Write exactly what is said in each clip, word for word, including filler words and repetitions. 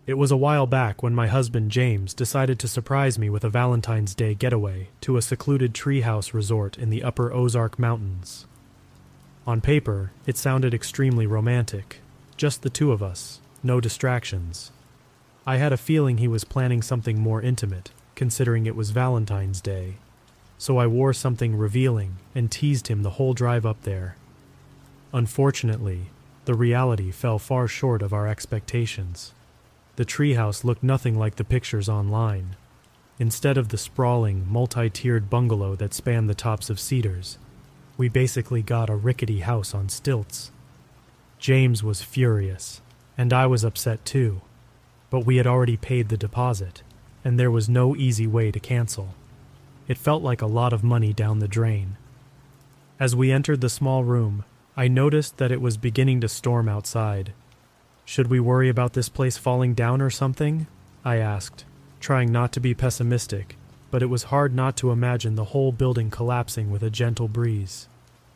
It was a while back when my husband James decided to surprise me with a Valentine's Day getaway to a secluded treehouse resort in the upper Ozark Mountains. On paper, it sounded extremely romantic. Just the two of us, no distractions. I had a feeling he was planning something more intimate, considering it was Valentine's Day. So I wore something revealing and teased him the whole drive up there. Unfortunately, the reality fell far short of our expectations. The treehouse looked nothing like the pictures online. Instead of the sprawling, multi-tiered bungalow that spanned the tops of cedars, we basically got a rickety house on stilts. James was furious, and I was upset too. But we had already paid the deposit, and there was no easy way to cancel. It felt like a lot of money down the drain. As we entered the small room, I noticed that it was beginning to storm outside. Should we worry about this place falling down or something? I asked, trying not to be pessimistic, but it was hard not to imagine the whole building collapsing with a gentle breeze.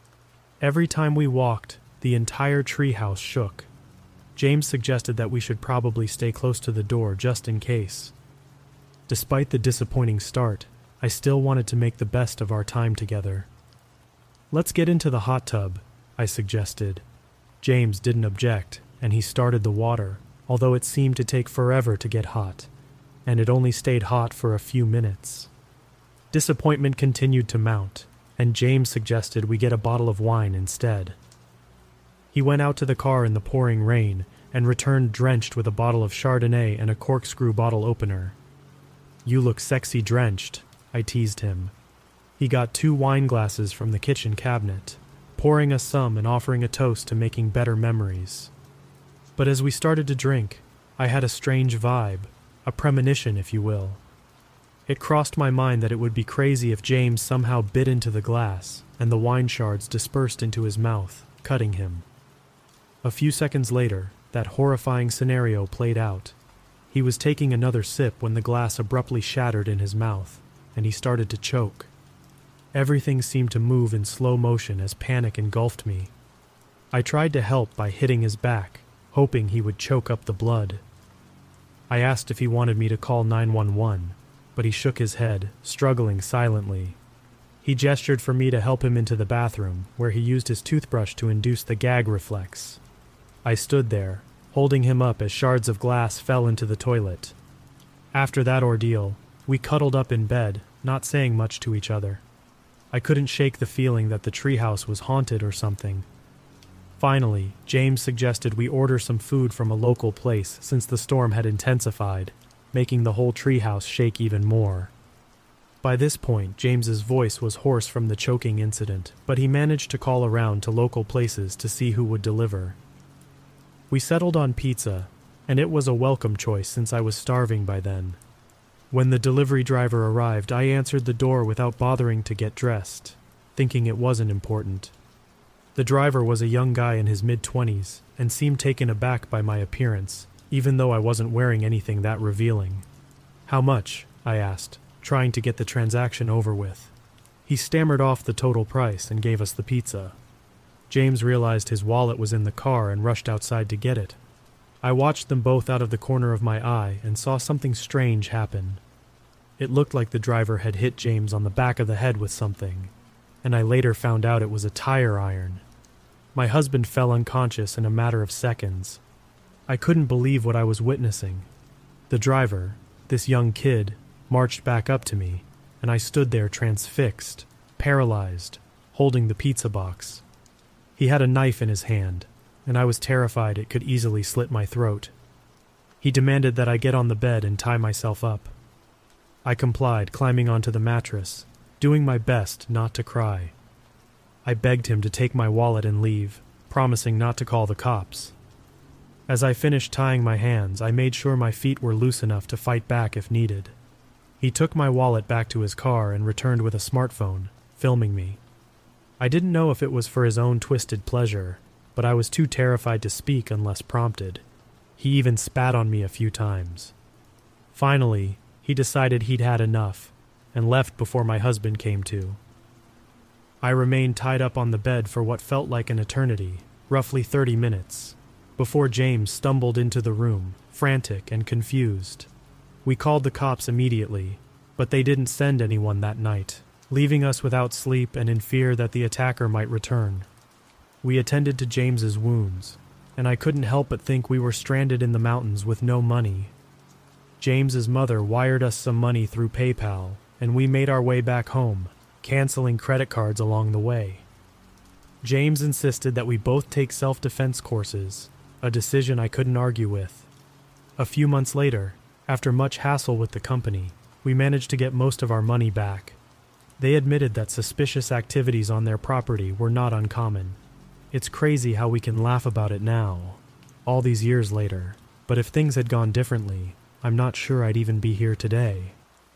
Every time we walked, the entire treehouse shook. James suggested that we should probably stay close to the door just in case. Despite the disappointing start, I still wanted to make the best of our time together. "Let's get into the hot tub," I suggested. James didn't object, and he started the water, although it seemed to take forever to get hot, and it only stayed hot for a few minutes. Disappointment continued to mount, and James suggested we get a bottle of wine instead. He went out to the car in the pouring rain and returned drenched with a bottle of Chardonnay and a corkscrew bottle opener. "You look sexy drenched," I teased him. He got two wine glasses from the kitchen cabinet, pouring us some and offering a toast to making better memories. But as we started to drink, I had a strange vibe, a premonition, if you will. It crossed my mind that it would be crazy if James somehow bit into the glass and the wine shards dispersed into his mouth, cutting him. A few seconds later, that horrifying scenario played out. He was taking another sip when the glass abruptly shattered in his mouth, and he started to choke. Everything seemed to move in slow motion as panic engulfed me. I tried to help by hitting his back, hoping he would choke up the blood. I asked if he wanted me to call nine one one, but he shook his head, struggling silently. He gestured for me to help him into the bathroom, where he used his toothbrush to induce the gag reflex. I stood there, holding him up as shards of glass fell into the toilet. After that ordeal, we cuddled up in bed, not saying much to each other. I couldn't shake the feeling that the treehouse was haunted or something. Finally, James suggested we order some food from a local place since the storm had intensified, making the whole treehouse shake even more. By this point, James's voice was hoarse from the choking incident, but he managed to call around to local places to see who would deliver. We settled on pizza, and it was a welcome choice since I was starving by then. When the delivery driver arrived, I answered the door without bothering to get dressed, thinking it wasn't important. The driver was a young guy in his mid-twenties and seemed taken aback by my appearance, even though I wasn't wearing anything that revealing. "How much?" I asked, trying to get the transaction over with. He stammered off the total price and gave us the pizza. James realized his wallet was in the car and rushed outside to get it. I watched them both out of the corner of my eye and saw something strange happen. It looked like the driver had hit James on the back of the head with something, and I later found out it was a tire iron. My husband fell unconscious in a matter of seconds. I couldn't believe what I was witnessing. The driver, this young kid, marched back up to me, and I stood there transfixed, paralyzed, holding the pizza box. He had a knife in his hand, and I was terrified it could easily slit my throat. He demanded that I get on the bed and tie myself up. I complied, climbing onto the mattress, doing my best not to cry. I begged him to take my wallet and leave, promising not to call the cops. As I finished tying my hands, I made sure my feet were loose enough to fight back if needed. He took my wallet back to his car and returned with a smartphone, filming me. I didn't know if it was for his own twisted pleasure, but I was too terrified to speak unless prompted. He even spat on me a few times. Finally, he decided he'd had enough, and left before my husband came to. I remained tied up on the bed for what felt like an eternity, roughly thirty minutes, before James stumbled into the room, frantic and confused. We called the cops immediately, but they didn't send anyone that night, leaving us without sleep and in fear that the attacker might return. We attended to James's wounds, and I couldn't help but think we were stranded in the mountains with no money. James's mother wired us some money through PayPal, and we made our way back home, canceling credit cards along the way. James insisted that we both take self-defense courses, a decision I couldn't argue with. A few months later, after much hassle with the company, we managed to get most of our money back. They admitted that suspicious activities on their property were not uncommon. It's crazy how we can laugh about it now, all these years later, but if things had gone differently, I'm not sure I'd even be here today.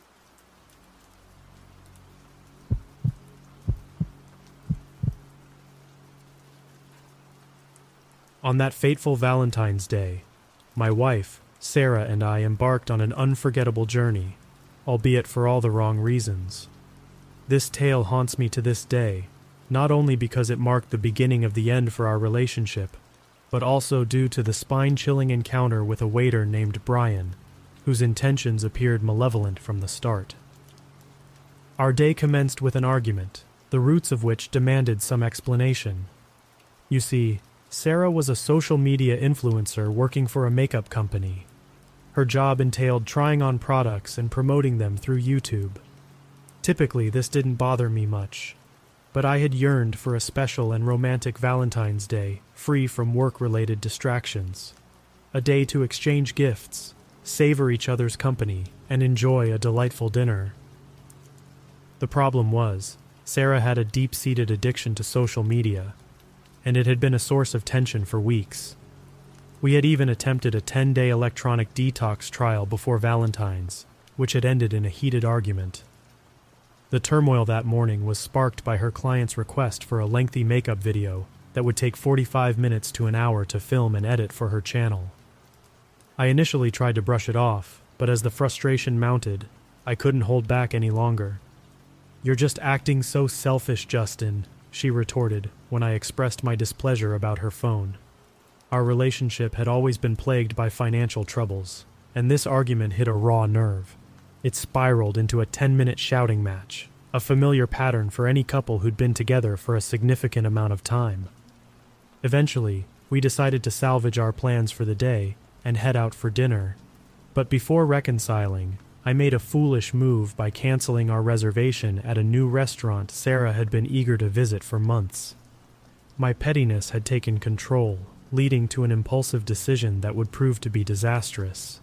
On that fateful Valentine's Day, my wife, Sarah, and I embarked on an unforgettable journey, albeit for all the wrong reasons. This tale haunts me to this day, not only because it marked the beginning of the end for our relationship, but also due to the spine-chilling encounter with a waiter named Brian, whose intentions appeared malevolent from the start. Our day commenced with an argument, the roots of which demanded some explanation. You see, Sarah was a social media influencer working for a makeup company. Her job entailed trying on products and promoting them through YouTube. Typically, this didn't bother me much, but I had yearned for a special and romantic Valentine's Day, free from work-related distractions. A day to exchange gifts, savor each other's company, and enjoy a delightful dinner. The problem was, Sarah had a deep-seated addiction to social media, and it had been a source of tension for weeks. We had even attempted a ten-day electronic detox trial before Valentine's, which had ended in a heated argument. The turmoil that morning was sparked by her client's request for a lengthy makeup video that would take forty-five minutes to an hour to film and edit for her channel. I initially tried to brush it off, but as the frustration mounted, I couldn't hold back any longer. "You're just acting so selfish, Justin," she retorted when I expressed my displeasure about her phone. Our relationship had always been plagued by financial troubles, and this argument hit a raw nerve. It spiraled into a ten-minute shouting match, a familiar pattern for any couple who'd been together for a significant amount of time. Eventually, we decided to salvage our plans for the day and head out for dinner. But before reconciling, I made a foolish move by canceling our reservation at a new restaurant Sarah had been eager to visit for months. My pettiness had taken control, leading to an impulsive decision that would prove to be disastrous.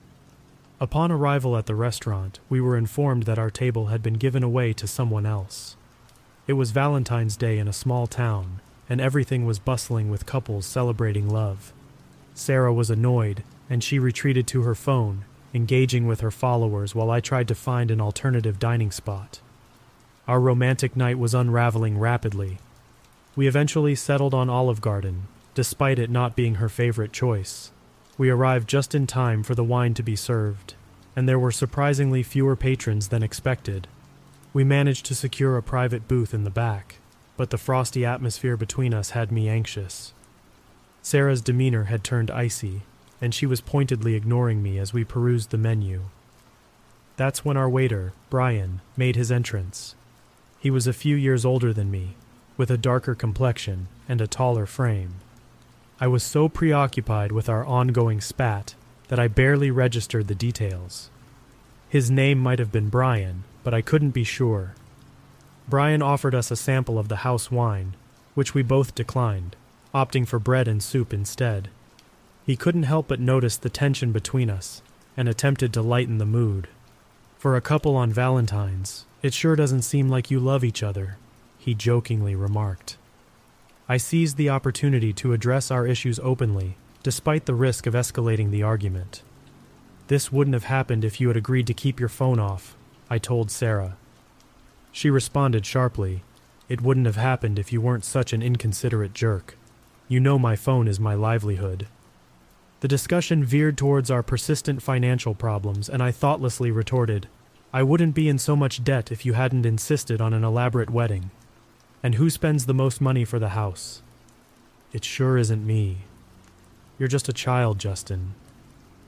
Upon arrival at the restaurant, we were informed that our table had been given away to someone else. It was Valentine's Day in a small town, and everything was bustling with couples celebrating love. Sarah was annoyed, and she retreated to her phone, engaging with her followers while I tried to find an alternative dining spot. Our romantic night was unraveling rapidly. We eventually settled on Olive Garden, despite it not being her favorite choice. We arrived just in time for the wine to be served, and there were surprisingly fewer patrons than expected. We managed to secure a private booth in the back, but the frosty atmosphere between us had me anxious. Sarah's demeanor had turned icy, and she was pointedly ignoring me as we perused the menu. That's when our waiter, Brian, made his entrance. He was a few years older than me, with a darker complexion and a taller frame. I was so preoccupied with our ongoing spat that I barely registered the details. His name might have been Brian, but I couldn't be sure. Brian offered us a sample of the house wine, which we both declined, opting for bread and soup instead. He couldn't help but notice the tension between us, and attempted to lighten the mood. "For a couple on Valentine's, it sure doesn't seem like you love each other," he jokingly remarked. I seized the opportunity to address our issues openly, despite the risk of escalating the argument. "This wouldn't have happened if you had agreed to keep your phone off," I told Sarah. She responded sharply, "It wouldn't have happened if you weren't such an inconsiderate jerk. You know my phone is my livelihood." The discussion veered towards our persistent financial problems, and I thoughtlessly retorted, "I wouldn't be in so much debt if you hadn't insisted on an elaborate wedding. And who spends the most money for the house?" "It sure isn't me." "You're just a child, Justin."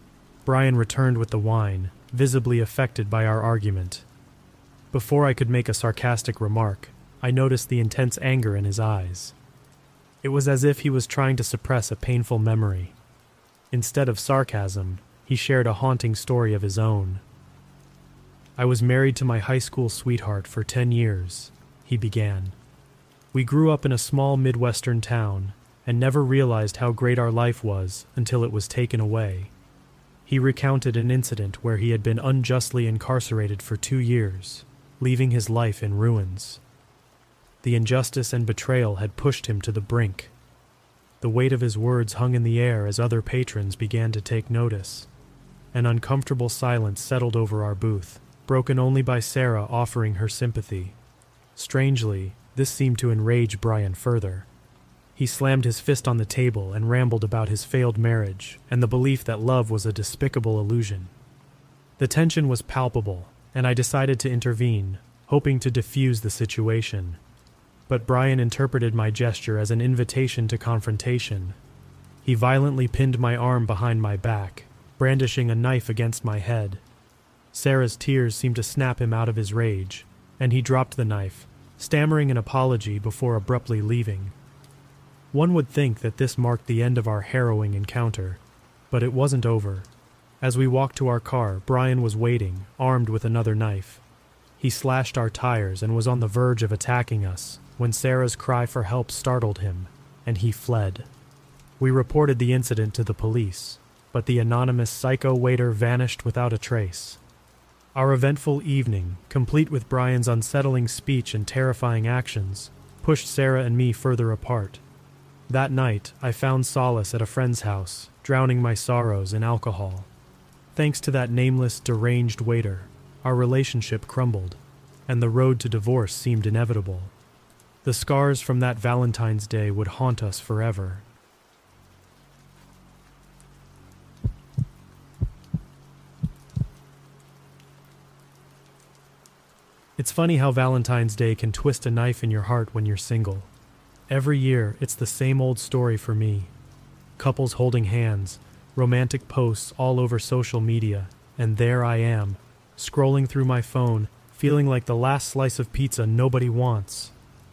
Brian returned with the wine, visibly affected by our argument. Before I could make a sarcastic remark, I noticed the intense anger in his eyes. It was as if he was trying to suppress a painful memory. Instead of sarcasm, he shared a haunting story of his own. "I was married to my high school sweetheart for ten years, he began. "We grew up in a small Midwestern town and never realized how great our life was until it was taken away." He recounted an incident where he had been unjustly incarcerated for two years, leaving his life in ruins. The injustice and betrayal had pushed him to the brink. The weight of his words hung in the air as other patrons began to take notice. An uncomfortable silence settled over our booth, broken only by Sarah offering her sympathy. Strangely, this seemed to enrage Brian further. He slammed his fist on the table and rambled about his failed marriage and the belief that love was a despicable illusion. The tension was palpable, and I decided to intervene, hoping to diffuse the situation. But Brian interpreted my gesture as an invitation to confrontation. He violently pinned my arm behind my back, brandishing a knife against my head. Sarah's tears seemed to snap him out of his rage, and he dropped the knife, stammering an apology before abruptly leaving. One would think that this marked the end of our harrowing encounter, but it wasn't over. As we walked to our car, Brian was waiting, armed with another knife. He slashed our tires and was on the verge of attacking us when Sarah's cry for help startled him, and he fled. We reported the incident to the police, but the anonymous psycho waiter vanished without a trace. Our eventful evening, complete with Brian's unsettling speech and terrifying actions, pushed Sarah and me further apart. That night, I found solace at a friend's house, drowning my sorrows in alcohol. Thanks to that nameless, deranged waiter, our relationship crumbled, and the road to divorce seemed inevitable. The scars from that Valentine's Day would haunt us forever. It's funny how Valentine's Day can twist a knife in your heart when you're single. Every year, it's the same old story for me. Couples holding hands, romantic posts all over social media, and there I am, scrolling through my phone, feeling like the last slice of pizza nobody wants.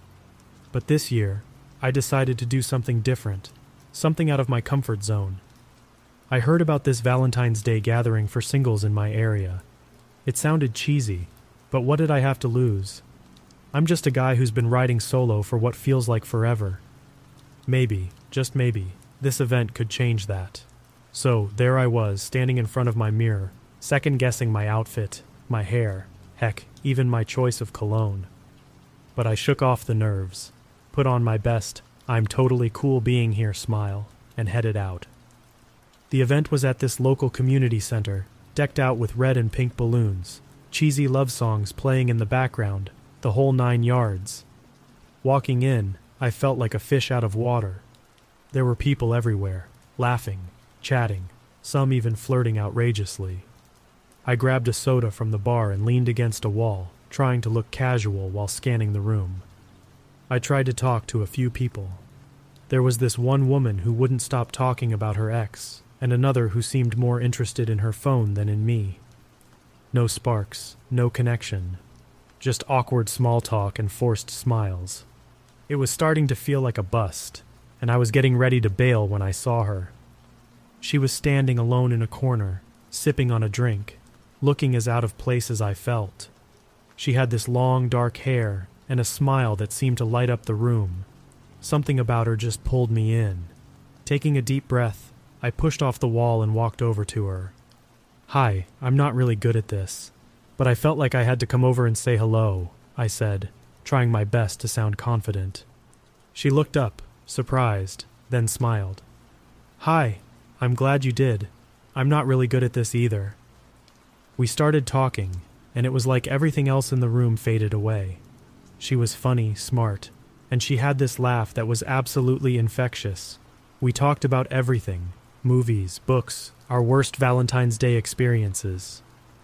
But this year, I decided to do something different, something out of my comfort zone. I heard about this Valentine's Day gathering for singles in my area. It sounded cheesy, but what did I have to lose? I'm just a guy who's been riding solo for what feels like forever. Maybe, just maybe, this event could change that. So, there I was, standing in front of my mirror, second-guessing my outfit, my hair, heck, even my choice of cologne. But I shook off the nerves, put on my best, I'm totally cool being here smile, and headed out. The event was at this local community center, decked out with red and pink balloons, cheesy love songs playing in the background, the whole nine yards. Walking in, I felt like a fish out of water. There were people everywhere, laughing, chatting, some even flirting outrageously. I grabbed a soda from the bar and leaned against a wall, trying to look casual while scanning the room. I tried to talk to a few people. There was this one woman who wouldn't stop talking about her ex, and another who seemed more interested in her phone than in me. No sparks, no connection. Just awkward small talk and forced smiles. It was starting to feel like a bust, and I was getting ready to bail when I saw her. She was standing alone in a corner, sipping on a drink, looking as out of place as I felt. She had this long, dark hair and a smile that seemed to light up the room. Something about her just pulled me in. Taking a deep breath, I pushed off the wall and walked over to her. "Hi, I'm not really good at this, but I felt like I had to come over and say hello," I said, trying my best to sound confident. She looked up, surprised, then smiled. "Hi, I'm glad you did. I'm not really good at this either." We started talking, and it was like everything else in the room faded away. She was funny, smart, and she had this laugh that was absolutely infectious. We talked about everything, movies, books, our worst Valentine's Day experiences.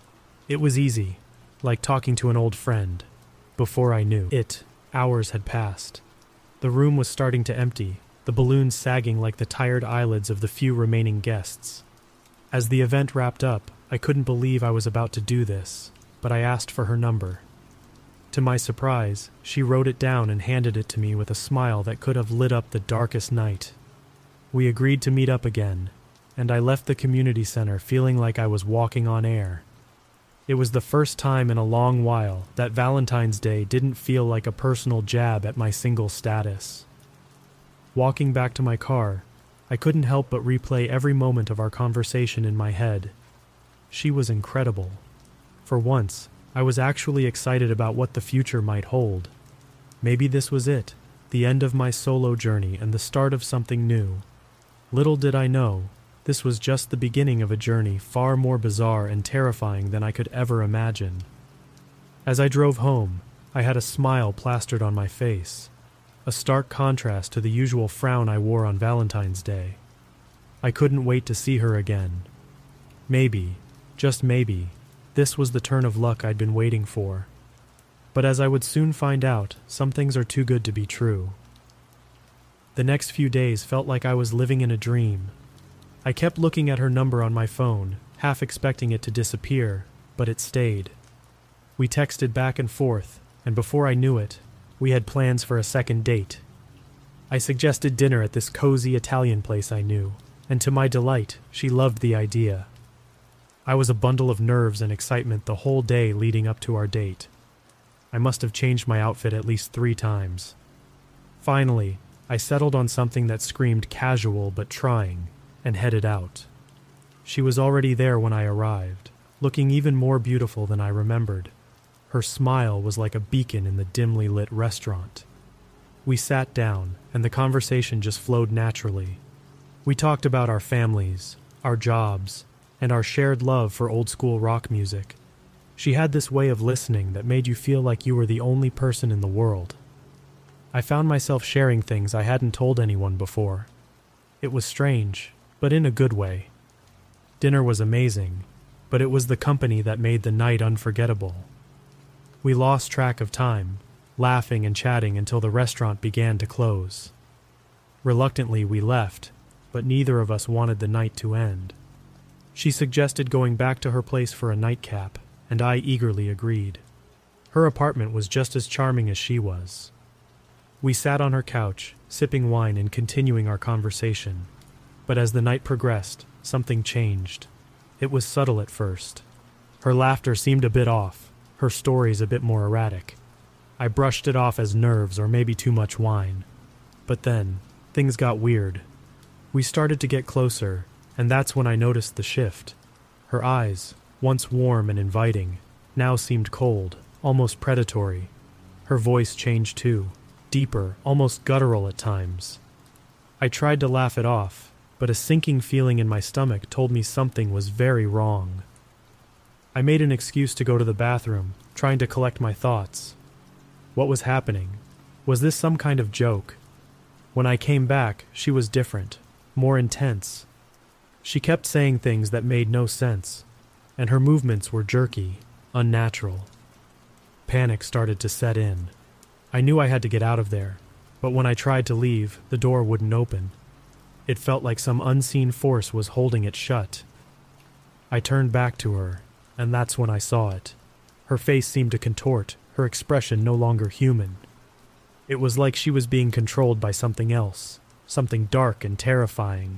It was easy, like talking to an old friend. Before I knew it, hours had passed. The room was starting to empty, the balloons sagging like the tired eyelids of the few remaining guests. As the event wrapped up, I couldn't believe I was about to do this, but I asked for her number. To my surprise, she wrote it down and handed it to me with a smile that could have lit up the darkest night. We agreed to meet up again, and I left the community center feeling like I was walking on air. It was the first time in a long while that Valentine's Day didn't feel like a personal jab at my single status. Walking back to my car, I couldn't help but replay every moment of our conversation in my head. She was incredible. For once, I was actually excited about what the future might hold. Maybe this was it, the end of my solo journey and the start of something new. Little did I know, this was just the beginning of a journey far more bizarre and terrifying than I could ever imagine. As I drove home, I had a smile plastered on my face, a stark contrast to the usual frown I wore on Valentine's Day. I couldn't wait to see her again. Maybe, just maybe, this was the turn of luck I'd been waiting for. But as I would soon find out, some things are too good to be true. The next few days felt like I was living in a dream. I kept looking at her number on my phone, half expecting it to disappear, but it stayed. We texted back and forth, and before I knew it, we had plans for a second date. I suggested dinner at this cozy Italian place I knew, and to my delight, she loved the idea. I was a bundle of nerves and excitement the whole day leading up to our date. I must have changed my outfit at least three times. Finally, I settled on something that screamed casual but trying, and headed out. She was already there when I arrived, looking even more beautiful than I remembered. Her smile was like a beacon in the dimly lit restaurant. We sat down, and the conversation just flowed naturally. We talked about our families, our jobs, and our shared love for old-school rock music. She had this way of listening that made you feel like you were the only person in the world. I found myself sharing things I hadn't told anyone before. It was strange, but in a good way. Dinner was amazing, but it was the company that made the night unforgettable. We lost track of time, laughing and chatting until the restaurant began to close. Reluctantly, we left, but neither of us wanted the night to end. She suggested going back to her place for a nightcap, and I eagerly agreed. Her apartment was just as charming as she was. We sat on her couch, sipping wine and continuing our conversation. But as the night progressed, something changed. It was subtle at first. Her laughter seemed a bit off, her stories a bit more erratic. I brushed it off as nerves or maybe too much wine. But then, things got weird. We started to get closer, and that's when I noticed the shift. Her eyes, once warm and inviting, now seemed cold, almost predatory. Her voice changed too, deeper, almost guttural at times. I tried to laugh it off, but a sinking feeling in my stomach told me something was very wrong. I made an excuse to go to the bathroom, trying to collect my thoughts. What was happening? Was this some kind of joke? When I came back, she was different, more intense. She kept saying things that made no sense, and her movements were jerky, unnatural. Panic started to set in. I knew I had to get out of there, but when I tried to leave, the door wouldn't open. It felt like some unseen force was holding it shut. I turned back to her, and that's when I saw it. Her face seemed to contort, her expression no longer human. It was like she was being controlled by something else, something dark and terrifying.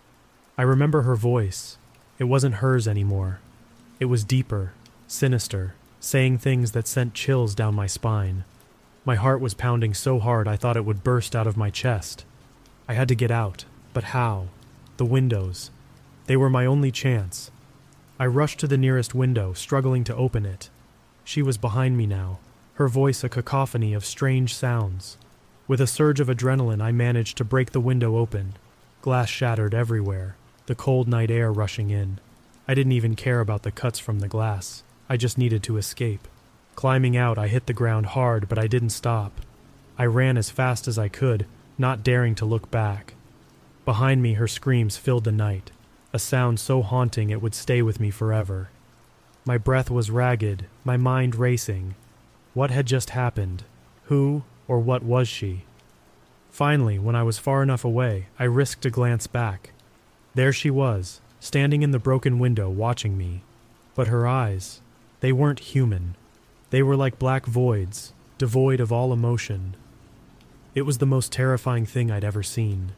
I remember her voice. It wasn't hers anymore. It was deeper, sinister, saying things that sent chills down my spine. My heart was pounding so hard I thought it would burst out of my chest. I had to get out, but how? The windows. They were my only chance. I rushed to the nearest window, struggling to open it. She was behind me now, her voice a cacophony of strange sounds. With a surge of adrenaline, I managed to break the window open. Glass shattered everywhere, the cold night air rushing in. I didn't even care about the cuts from the glass. I just needed to escape. Climbing out, I hit the ground hard, but I didn't stop. I ran as fast as I could, not daring to look back. Behind me, her screams filled the night, a sound so haunting it would stay with me forever. My breath was ragged, my mind racing. What had just happened? Who or what was she? Finally, when I was far enough away, I risked a glance back. There she was, standing in the broken window watching me. But her eyes, they weren't human. They were like black voids, devoid of all emotion. It was the most terrifying thing I'd ever seen.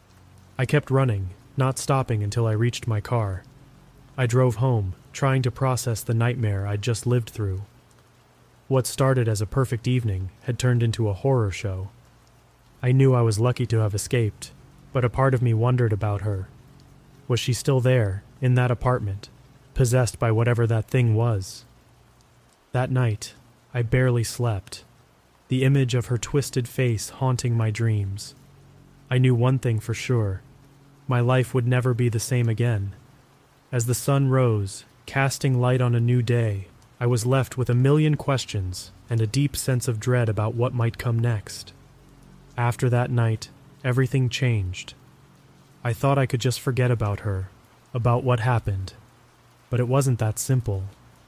I kept running, not stopping until I reached my car. I drove home, trying to process the nightmare I'd just lived through. What started as a perfect evening had turned into a horror show. I knew I was lucky to have escaped, but a part of me wondered about her. Was she still there, in that apartment, possessed by whatever that thing was? That night, I barely slept, the image of her twisted face haunting my dreams. I knew one thing for sure. My life would never be the same again. As the sun rose, casting light on a new day, I was left with a million questions and a deep sense of dread about what might come next. After that night, everything changed. I thought I could just forget about her, about what happened, but it wasn't that simple.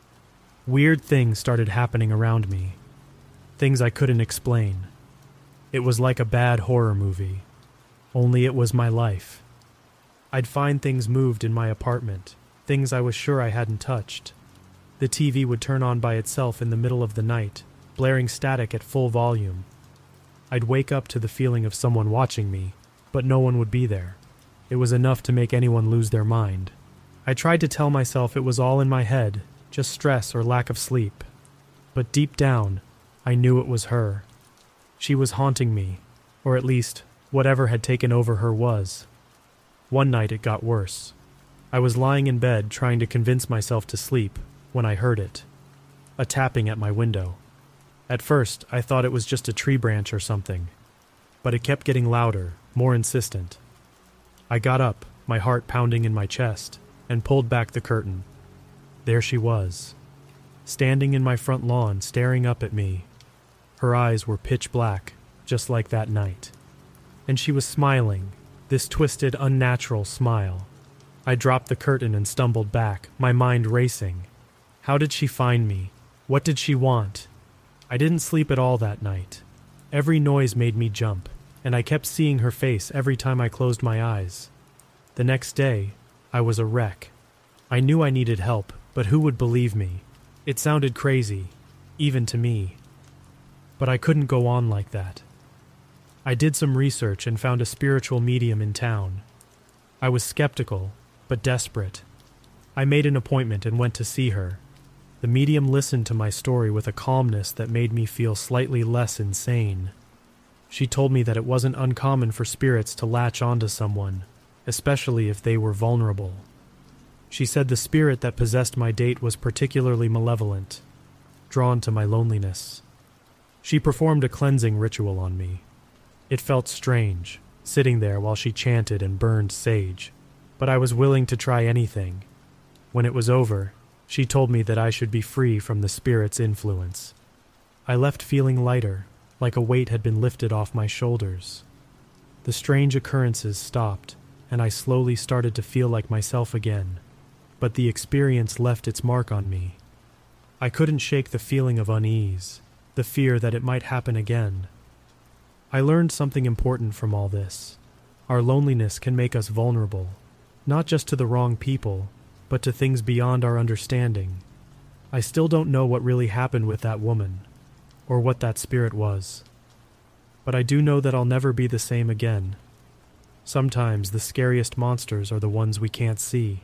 Weird things started happening around me, things I couldn't explain. It was like a bad horror movie, only it was my life. I'd find things moved in my apartment, things I was sure I hadn't touched. The T V would turn on by itself in the middle of the night, blaring static at full volume. I'd wake up to the feeling of someone watching me, but no one would be there. It was enough to make anyone lose their mind. I tried to tell myself it was all in my head, just stress or lack of sleep. But deep down, I knew it was her. She was haunting me, or at least, whatever had taken over her was. One night it got worse. I was lying in bed trying to convince myself to sleep when I heard it. A tapping at my window. At first, I thought it was just a tree branch or something, but it kept getting louder, more insistent. I got up, my heart pounding in my chest, and pulled back the curtain. There she was, standing in my front lawn, staring up at me. Her eyes were pitch black, just like that night. And she was smiling, this twisted, unnatural smile. I dropped the curtain and stumbled back, my mind racing. How did she find me? What did she want? I didn't sleep at all that night. Every noise made me jump, and I kept seeing her face every time I closed my eyes. The next day, I was a wreck. I knew I needed help, but who would believe me? It sounded crazy, even to me. But I couldn't go on like that. I did some research and found a spiritual medium in town. I was skeptical, but desperate. I made an appointment and went to see her. The medium listened to my story with a calmness that made me feel slightly less insane. She told me that it wasn't uncommon for spirits to latch onto someone, especially if they were vulnerable. She said the spirit that possessed my date was particularly malevolent, drawn to my loneliness. She performed a cleansing ritual on me. It felt strange, sitting there while she chanted and burned sage, but I was willing to try anything. When it was over, she told me that I should be free from the spirit's influence. I left feeling lighter, like a weight had been lifted off my shoulders. The strange occurrences stopped, and I slowly started to feel like myself again, but the experience left its mark on me. I couldn't shake the feeling of unease, the fear that it might happen again. I learned something important from all this. Our loneliness can make us vulnerable, not just to the wrong people, but to things beyond our understanding. I still don't know what really happened with that woman, or what that spirit was. But I do know that I'll never be the same again. Sometimes the scariest monsters are the ones we can't see.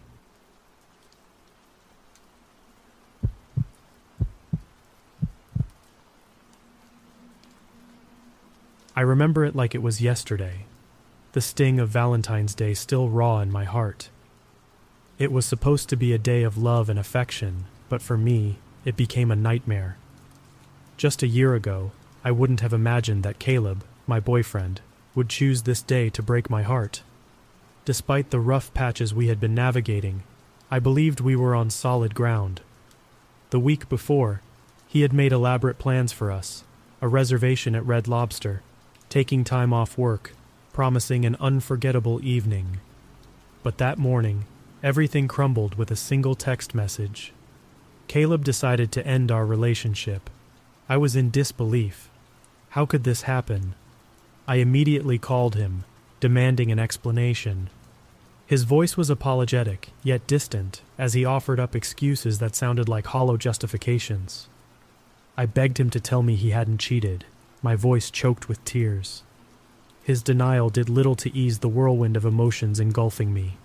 I remember it like it was yesterday, the sting of Valentine's Day still raw in my heart. It was supposed to be a day of love and affection, but for me, it became a nightmare. Just a year ago, I wouldn't have imagined that Caleb, my boyfriend, would choose this day to break my heart. Despite the rough patches we had been navigating, I believed we were on solid ground. The week before, he had made elaborate plans for us, a reservation at Red Lobster, taking time off work, promising an unforgettable evening. But that morning, everything crumbled with a single text message. Caleb decided to end our relationship. I was in disbelief. How could this happen? I immediately called him, demanding an explanation. His voice was apologetic, yet distant, as he offered up excuses that sounded like hollow justifications. I begged him to tell me he hadn't cheated, my voice choked with tears. His denial did little to ease the whirlwind of emotions engulfing me.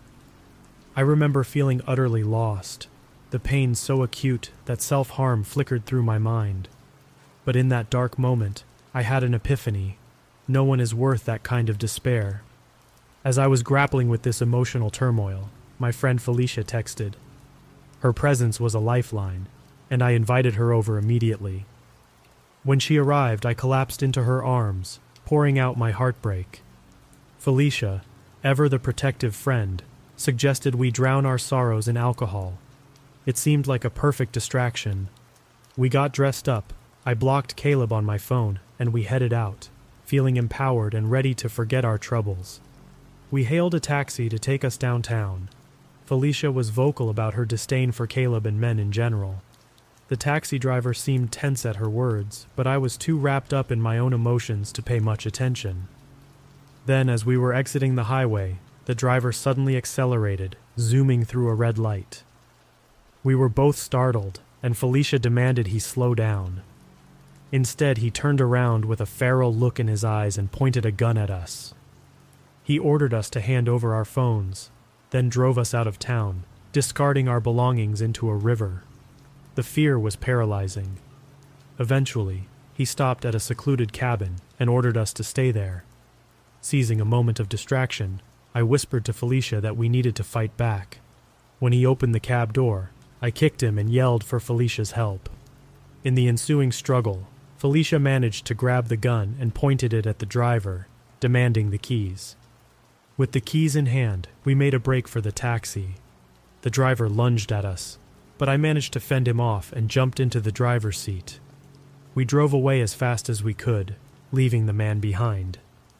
I remember feeling utterly lost, the pain so acute that self-harm flickered through my mind. But in that dark moment, I had an epiphany. No one is worth that kind of despair. As I was grappling with this emotional turmoil, my friend Felicia texted. Her presence was a lifeline, and I invited her over immediately. When she arrived, I collapsed into her arms, pouring out my heartbreak. Felicia, ever the protective friend, suggested we drown our sorrows in alcohol. It seemed like a perfect distraction. We got dressed up, I blocked Caleb on my phone, and we headed out, feeling empowered and ready to forget our troubles. We hailed a taxi to take us downtown. Felicia was vocal about her disdain for Caleb and men in general. The taxi driver seemed tense at her words, but I was too wrapped up in my own emotions to pay much attention. Then, as we were exiting the highway, the driver suddenly accelerated, zooming through a red light. We were both startled, and Felicia demanded he slow down. Instead, he turned around with a feral look in his eyes and pointed a gun at us. He ordered us to hand over our phones, then drove us out of town, discarding our belongings into a river. The fear was paralyzing. Eventually, he stopped at a secluded cabin and ordered us to stay there. Seizing a moment of distraction, I whispered to Felicia that we needed to fight back. When he opened the cab door, I kicked him and yelled for Felicia's help. In the ensuing struggle, Felicia managed to grab the gun and pointed it at the driver, demanding the keys. With the keys in hand, we made a break for the taxi. The driver lunged at us, but I managed to fend him off and jumped into the driver's seat. We drove away as fast as we could, leaving the man behind.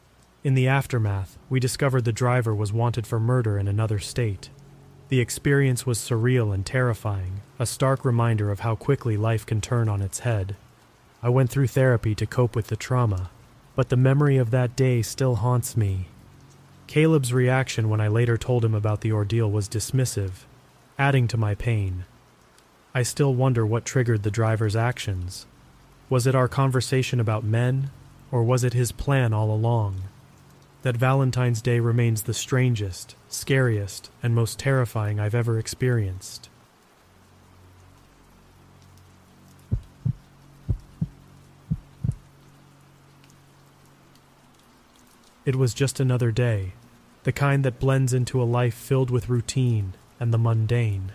In the aftermath, we discovered the driver was wanted for murder in another state. The experience was surreal and terrifying, a stark reminder of how quickly life can turn on its head. I went through therapy to cope with the trauma, but the memory of that day still haunts me. Caleb's reaction when I later told him about the ordeal was dismissive, adding to my pain. I still wonder what triggered the driver's actions. Was it our conversation about men, or was it his plan all along? That Valentine's Day remains the strangest, scariest, and most terrifying I've ever experienced. It was just another day, the kind that blends into a life filled with routine and the mundane.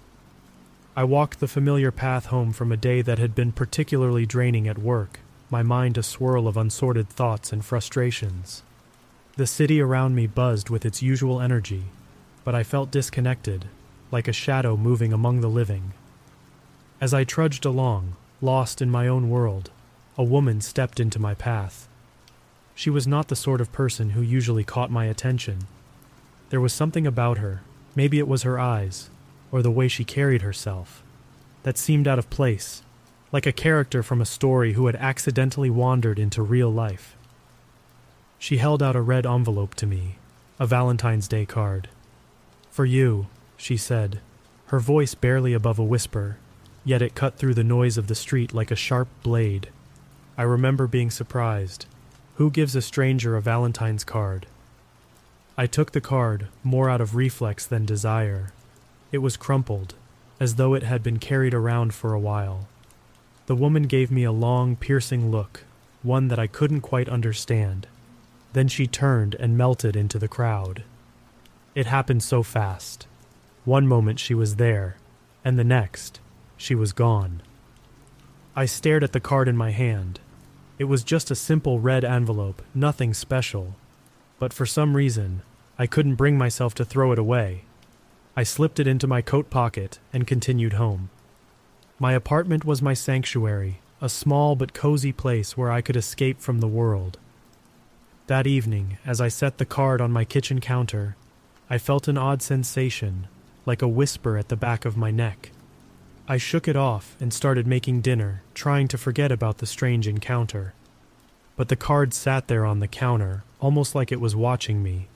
I walked the familiar path home from a day that had been particularly draining at work, my mind a swirl of unsorted thoughts and frustrations. The city around me buzzed with its usual energy, but I felt disconnected, like a shadow moving among the living. As I trudged along, lost in my own world, a woman stepped into my path. She was not the sort of person who usually caught my attention. There was something about her, maybe it was her eyes, or the way she carried herself, that seemed out of place, like a character from a story who had accidentally wandered into real life. She held out a red envelope to me, a Valentine's Day card. "For you," she said, her voice barely above a whisper, yet it cut through the noise of the street like a sharp blade. I remember being surprised. Who gives a stranger a Valentine's card? I took the card, more out of reflex than desire. It was crumpled, as though it had been carried around for a while. The woman gave me a long, piercing look, one that I couldn't quite understand. Then she turned and melted into the crowd. It happened so fast. One moment she was there, and the next, she was gone. I stared at the card in my hand. It was just a simple red envelope, nothing special. But for some reason, I couldn't bring myself to throw it away. I slipped it into my coat pocket and continued home. My apartment was my sanctuary, a small but cozy place where I could escape from the world. That evening, as I set the card on my kitchen counter, I felt an odd sensation, like a whisper at the back of my neck. I shook it off and started making dinner, trying to forget about the strange encounter. But the card sat there on the counter, almost like it was watching me.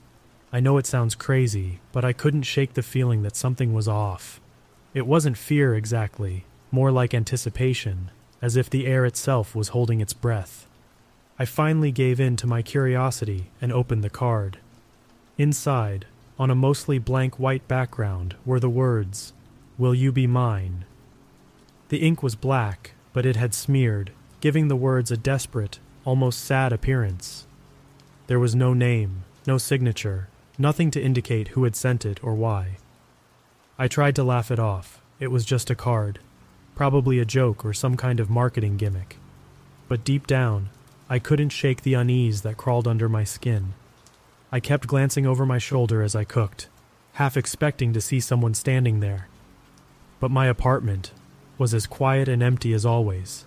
I know it sounds crazy, but I couldn't shake the feeling that something was off. It wasn't fear exactly, more like anticipation, as if the air itself was holding its breath. I finally gave in to my curiosity and opened the card. Inside, on a mostly blank white background, were the words, "Will you be mine?" The ink was black, but it had smeared, giving the words a desperate, almost sad appearance. There was no name, no signature, nothing to indicate who had sent it or why. I tried to laugh it off. It was just a card, probably a joke or some kind of marketing gimmick. But deep down, I couldn't shake the unease that crawled under my skin. I kept glancing over my shoulder as I cooked, half expecting to see someone standing there. But my apartment was as quiet and empty as always.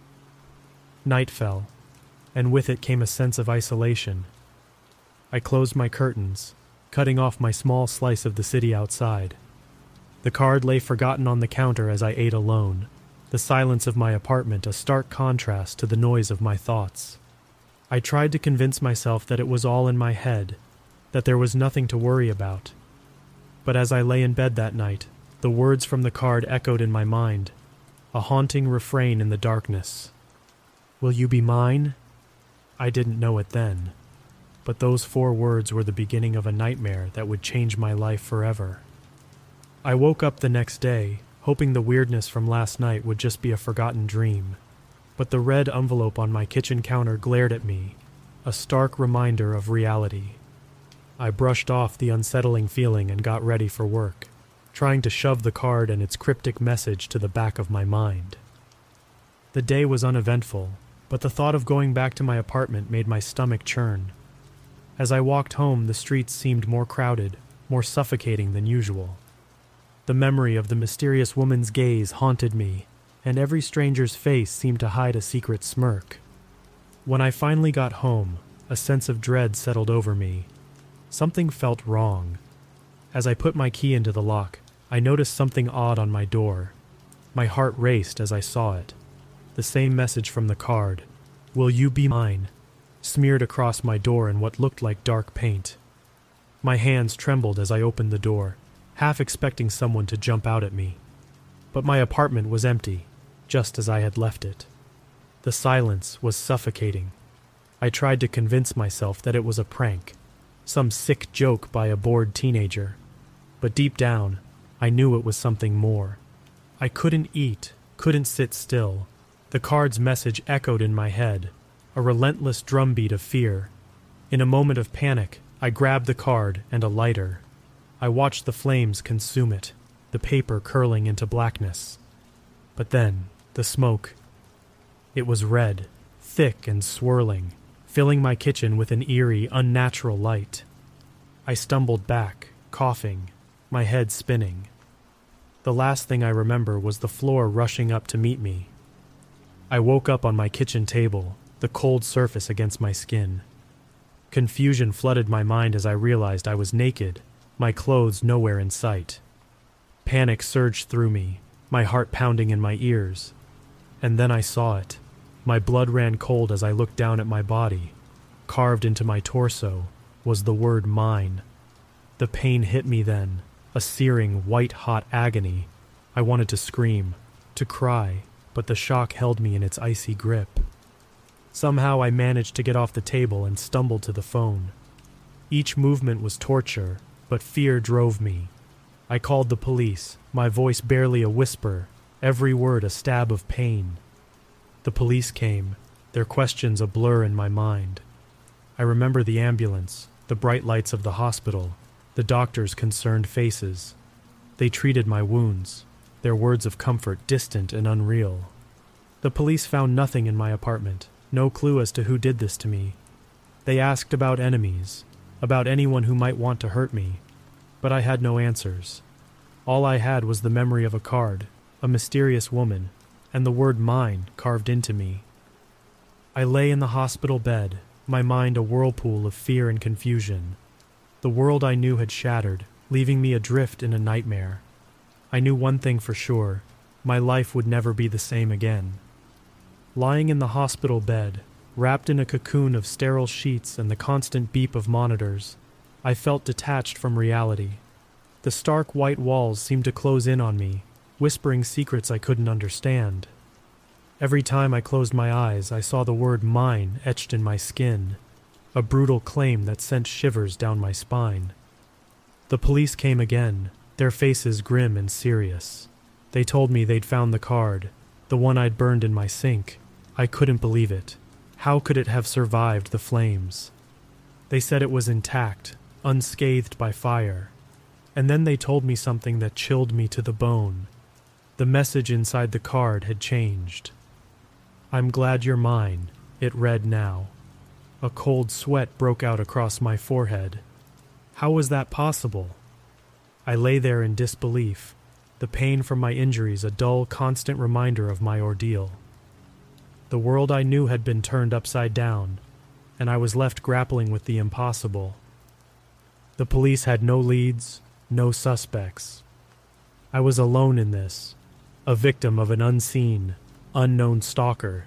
Night fell, and with it came a sense of isolation. I closed my curtains, cutting off my small slice of the city outside. The card lay forgotten on the counter as I ate alone, the silence of my apartment a stark contrast to the noise of my thoughts. I tried to convince myself that it was all in my head, that there was nothing to worry about. But as I lay in bed that night, the words from the card echoed in my mind, a haunting refrain in the darkness. "Will you be mine?" I didn't know it then, but those four words were the beginning of a nightmare that would change my life forever. I woke up the next day, hoping the weirdness from last night would just be a forgotten dream, but the red envelope on my kitchen counter glared at me, a stark reminder of reality. I brushed off the unsettling feeling and got ready for work, trying to shove the card and its cryptic message to the back of my mind. The day was uneventful, but the thought of going back to my apartment made my stomach churn. As I walked home, the streets seemed more crowded, more suffocating than usual. The memory of the mysterious woman's gaze haunted me, and every stranger's face seemed to hide a secret smirk. When I finally got home, a sense of dread settled over me. Something felt wrong. As I put my key into the lock, I noticed something odd on my door. My heart raced as I saw it. The same message from the card, "Will you be mine?" smeared across my door in what looked like dark paint. My hands trembled as I opened the door, half expecting someone to jump out at me. But my apartment was empty, just as I had left it. The silence was suffocating. I tried to convince myself that it was a prank, some sick joke by a bored teenager. But deep down, I knew it was something more. I couldn't eat, couldn't sit still. The card's message echoed in my head, a relentless drumbeat of fear. In a moment of panic, I grabbed the card and a lighter. I watched the flames consume it, the paper curling into blackness. But then, the smoke. It was red, thick and swirling, filling my kitchen with an eerie, unnatural light. I stumbled back, coughing, my head spinning. The last thing I remember was the floor rushing up to meet me. I woke up on my kitchen table, the cold surface against my skin. Confusion flooded my mind as I realized I was naked, my clothes nowhere in sight. Panic surged through me, my heart pounding in my ears. And then I saw it. My blood ran cold as I looked down at my body. Carved into my torso was the word mine. The pain hit me then, a searing, white-hot agony. I wanted to scream, to cry, but the shock held me in its icy grip. Somehow I managed to get off the table and stumbled to the phone. Each movement was torture, but fear drove me. I called the police, my voice barely a whisper, every word a stab of pain. The police came, their questions a blur in my mind. I remember the ambulance, the bright lights of the hospital, the doctors' concerned faces. They treated my wounds, their words of comfort distant and unreal. The police found nothing in my apartment, no clue as to who did this to me. They asked about enemies, about anyone who might want to hurt me, but I had no answers. All I had was the memory of a card, a mysterious woman, and the word mine carved into me. I lay in the hospital bed, my mind a whirlpool of fear and confusion. The world I knew had shattered, leaving me adrift in a nightmare. I knew one thing for sure, my life would never be the same again. Lying in the hospital bed, wrapped in a cocoon of sterile sheets and the constant beep of monitors, I felt detached from reality. The stark white walls seemed to close in on me, whispering secrets I couldn't understand. Every time I closed my eyes, I saw the word mine etched in my skin, a brutal claim that sent shivers down my spine. The police came again, their faces grim and serious. They told me they'd found the card, the one I'd burned in my sink. I couldn't believe it. How could it have survived the flames? They said it was intact, unscathed by fire. And then they told me something that chilled me to the bone. The message inside the card had changed. "I'm glad you're mine," it read now. A cold sweat broke out across my forehead. How was that possible? I lay there in disbelief, the pain from my injuries a dull, constant reminder of my ordeal. The world I knew had been turned upside down, and I was left grappling with the impossible. The police had no leads, no suspects. I was alone in this, a victim of an unseen, unknown stalker.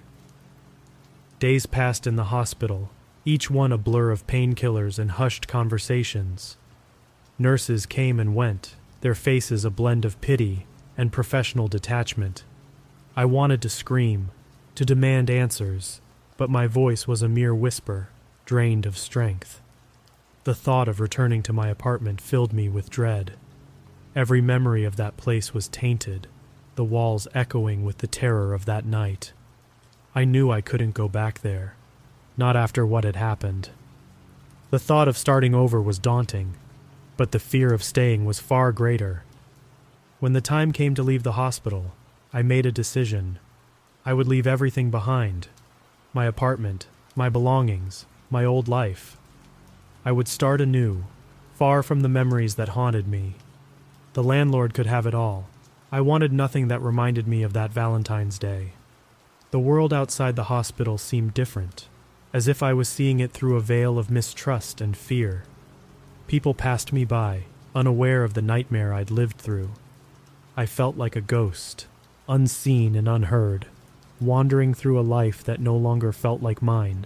Days passed in the hospital, each one a blur of painkillers and hushed conversations. Nurses came and went, their faces a blend of pity and professional detachment. I wanted to scream, to demand answers, but my voice was a mere whisper, drained of strength. The thought of returning to my apartment filled me with dread. Every memory of that place was tainted, the walls echoing with the terror of that night. I knew I couldn't go back there, not after what had happened. The thought of starting over was daunting, but the fear of staying was far greater. When the time came to leave the hospital, I made a decision. I would leave everything behind. My apartment, my belongings, my old life. I would start anew, far from the memories that haunted me. The landlord could have it all. I wanted nothing that reminded me of that Valentine's Day. The world outside the hospital seemed different, as if I was seeing it through a veil of mistrust and fear. People passed me by, unaware of the nightmare I'd lived through. I felt like a ghost, unseen and unheard, wandering through a life that no longer felt like mine.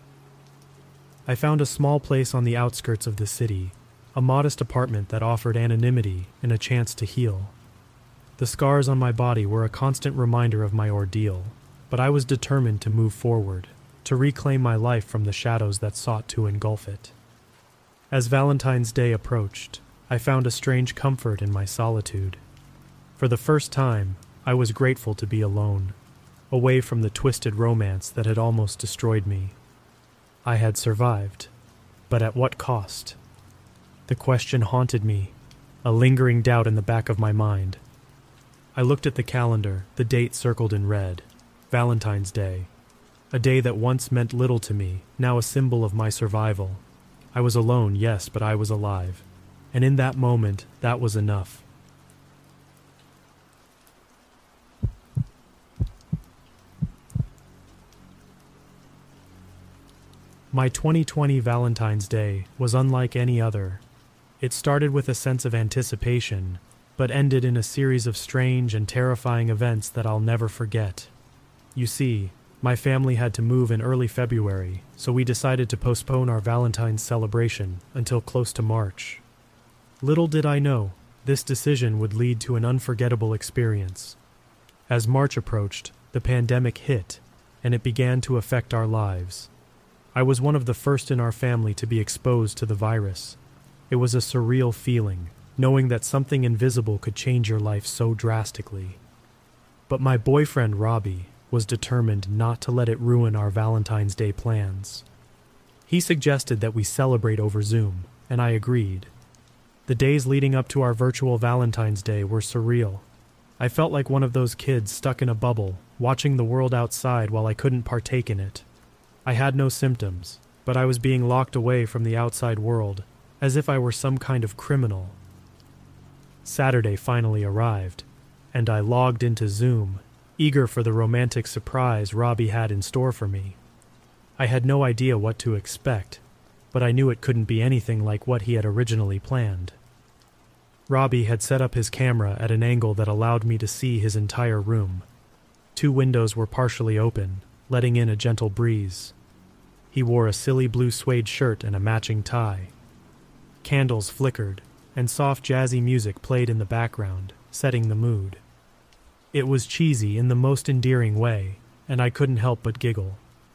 I found a small place on the outskirts of the city, a modest apartment that offered anonymity and a chance to heal. The scars on my body were a constant reminder of my ordeal, but I was determined to move forward, to reclaim my life from the shadows that sought to engulf it. As Valentine's Day approached, I found a strange comfort in my solitude. For the first time, I was grateful to be alone, away from the twisted romance that had almost destroyed me. I had survived, but at what cost? The question haunted me, a lingering doubt in the back of my mind. I looked at the calendar, the date circled in red, Valentine's Day, a day that once meant little to me, now a symbol of my survival. I was alone, yes, but I was alive, and in that moment, that was enough. My twenty twenty Valentine's Day was unlike any other. It started with a sense of anticipation, but ended in a series of strange and terrifying events that I'll never forget. You see, my family had to move in early February, so we decided to postpone our Valentine's celebration until close to March. Little did I know, this decision would lead to an unforgettable experience. As March approached, the pandemic hit, and it began to affect our lives. I was one of the first in our family to be exposed to the virus. It was a surreal feeling, knowing that something invisible could change your life so drastically. But my boyfriend, Robbie, was determined not to let it ruin our Valentine's Day plans. He suggested that we celebrate over Zoom, and I agreed. The days leading up to our virtual Valentine's Day were surreal. I felt like one of those kids stuck in a bubble, watching the world outside while I couldn't partake in it. I had no symptoms, but I was being locked away from the outside world, as if I were some kind of criminal. Saturday finally arrived, and I logged into Zoom, eager for the romantic surprise Robbie had in store for me. I had no idea what to expect, but I knew it couldn't be anything like what he had originally planned. Robbie had set up his camera at an angle that allowed me to see his entire room. Two windows were partially open, letting in a gentle breeze. He wore a silly blue suede shirt and a matching tie. Candles flickered, and soft jazzy music played in the background, setting the mood. It was cheesy in the most endearing way, and I couldn't help but giggle.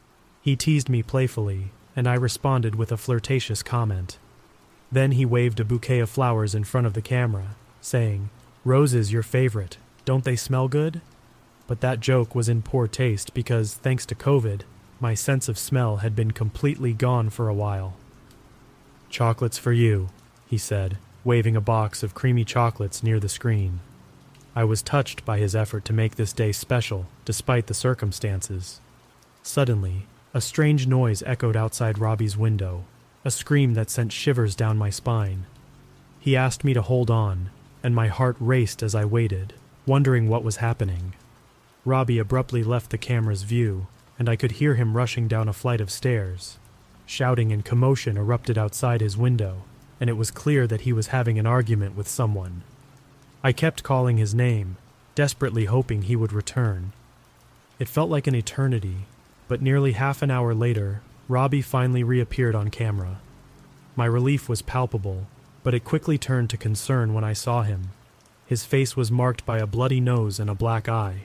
He teased me playfully, and I responded with a flirtatious comment. Then he waved a bouquet of flowers in front of the camera, saying, "Roses your favorite, don't they smell good?" But that joke was in poor taste because, thanks to COVID, my sense of smell had been completely gone for a while. "Chocolates for you," he said, waving a box of creamy chocolates near the screen. I was touched by his effort to make this day special, despite the circumstances. Suddenly, a strange noise echoed outside Robbie's window, a scream that sent shivers down my spine. He asked me to hold on, and my heart raced as I waited, wondering what was happening. Robbie abruptly left the camera's view, and I could hear him rushing down a flight of stairs. Shouting and commotion erupted outside his window, and it was clear that he was having an argument with someone. I kept calling his name, desperately hoping he would return. It felt like an eternity, but nearly half an hour later, Robbie finally reappeared on camera. My relief was palpable, but it quickly turned to concern when I saw him. His face was marked by a bloody nose and a black eye.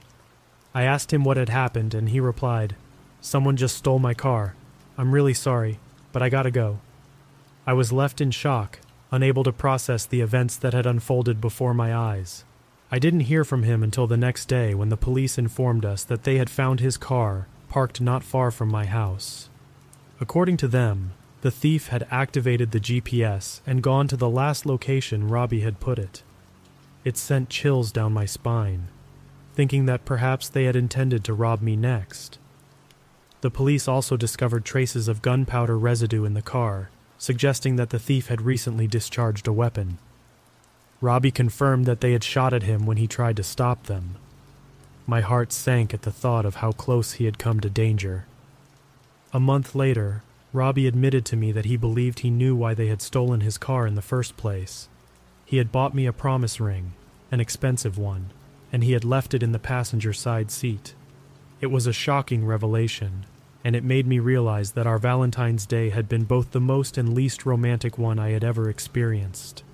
I asked him what had happened, and he replied, "Someone just stole my car. I'm really sorry, but I gotta go." I was left in shock, unable to process the events that had unfolded before my eyes. I didn't hear from him until the next day when the police informed us that they had found his car parked not far from my house. According to them, the thief had activated the G P S and gone to the last location Robbie had put it. It sent chills down my spine, thinking that perhaps they had intended to rob me next. The police also discovered traces of gunpowder residue in the car, suggesting that the thief had recently discharged a weapon. Robbie confirmed that they had shot at him when he tried to stop them. My heart sank at the thought of how close he had come to danger. A month later, Robbie admitted to me that he believed he knew why they had stolen his car in the first place. He had bought me a promise ring, an expensive one, and he had left it in the passenger side seat. It was a shocking revelation, and it made me realize that our Valentine's Day had been both the most and least romantic one I had ever experienced.